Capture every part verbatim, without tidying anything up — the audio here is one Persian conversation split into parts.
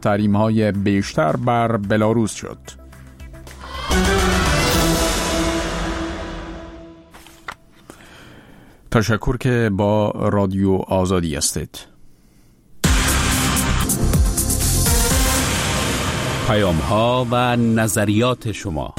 تحریم‌های بیشتر بر بلاروس شد. تشکر که با رادیو آزادی هستید. پیام‌ها و نظریات شما.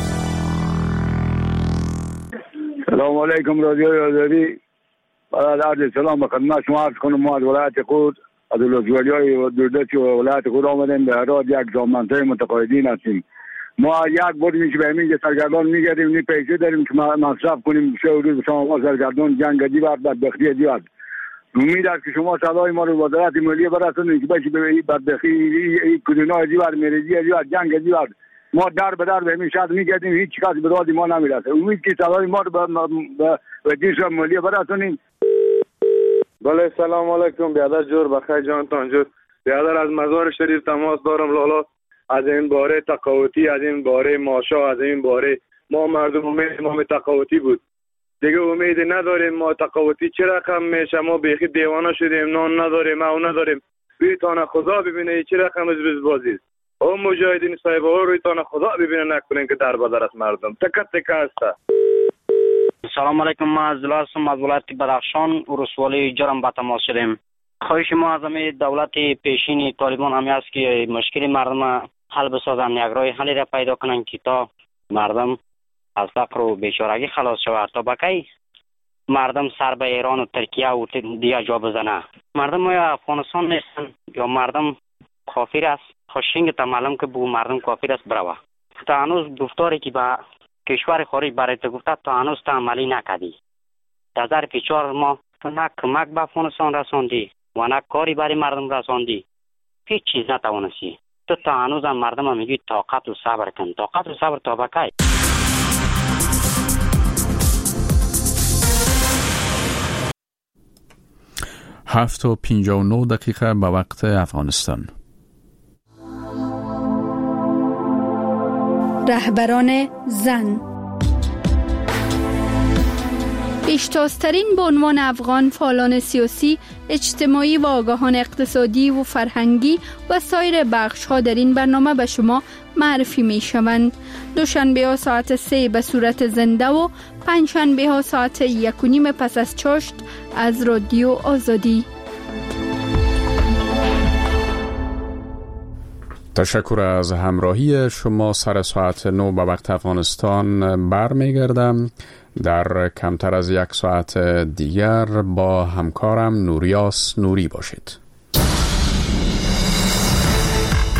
سلام علیکم رادیو آزادی. عرض سلام به خدمت شما عرض کنم. ما از ولایت قود از ولسوالی‌های دوردستی و ولایت قود آمدیم به هرات. یک جامعه متقاعدین هستیم. ما یک بار میشه به همین سرگردان میگردیم، نی پیسه داریم که مصرف کنیم. سه روز شما ما سرگردان جنگ دیوار بدبختی دیوار. امید است که شما صدای ما رو وزارت مالیه برسونید که بشه به این بدبختی این کرونا دیوار مریضی دیوار جنگ دیوار. ما در به در به همین شهر میگردیم، هیچ کس به داد ما نمیرسه. امید که صدای ما رو به وزارت مالیه برسونید. بله سلام علیکم. بیادر جور بخیر جانتان جور. بیادر از مزار شریف تماس دارم لالا. از این باره تقاوتی، از این باره ماشا، از این باره ما مردم امید ما تقاوتی بود دیگه امید نداریم. ما تقاوتی چه رقم میشه؟ ما بیخی دیوانه شدیم، نان نداریم، او نداریم. روی تانه خدا ببینه چه رقم از بزبازی است. او مجاهدین صاحب ها روی تانه خدا ببینه نکنین که در بدر است مردم تکت تکه است. سلام علیکم. ما از لاسم از ولایت بدخشان ولسوالی جرم با تماس شدیم. خواهش ما از همه دولت پیشین طالبان همی است که مشکل مردم حل بسازن، یک راه حلی را پیدا کنن که تا مردم از فقر و بیچارگی خلاص شود. تا بکی مردم سر به ایران و ترکیه و دیگه جا بزنه. مردم یا افغانستان نیستن یا مردم کافر است. خوشینگ تا معلوم که بو مردم کافر است بروه. تا هنوز گفتاری که با کشور خارج برای تو گفته تا هنوز تا عملی نکردی. در ظرف چهار ماه تو نه کمک به افغانستان رساندی و نه کاری برای مردم رساندی. هیچ چیز نتوانستی. تو تا هنوز هم مردم هم میگی طاقت و صبر کن. طاقت و صبر تا بکی. هفت و پینجا و نو دقیقه به وقت افغانستان. رهبران زن. پیشتازترین به عنوان افغان فعالان سیاسی، اجتماعی و آگاهان اقتصادی و فرهنگی و سایر بخش‌ها در این برنامه به شما معرفی می‌شوند. دوشنبه ها ساعت سه به صورت زنده و پنجشنبه ها ساعت یک و نیم پس از چاشت از رادیو آزادی. تشکر از همراهی شما. سر ساعت نو به وقت افغانستان برمیگردم. در کمتر از یک ساعت دیگر با همکارم نوریاس نوری باشید.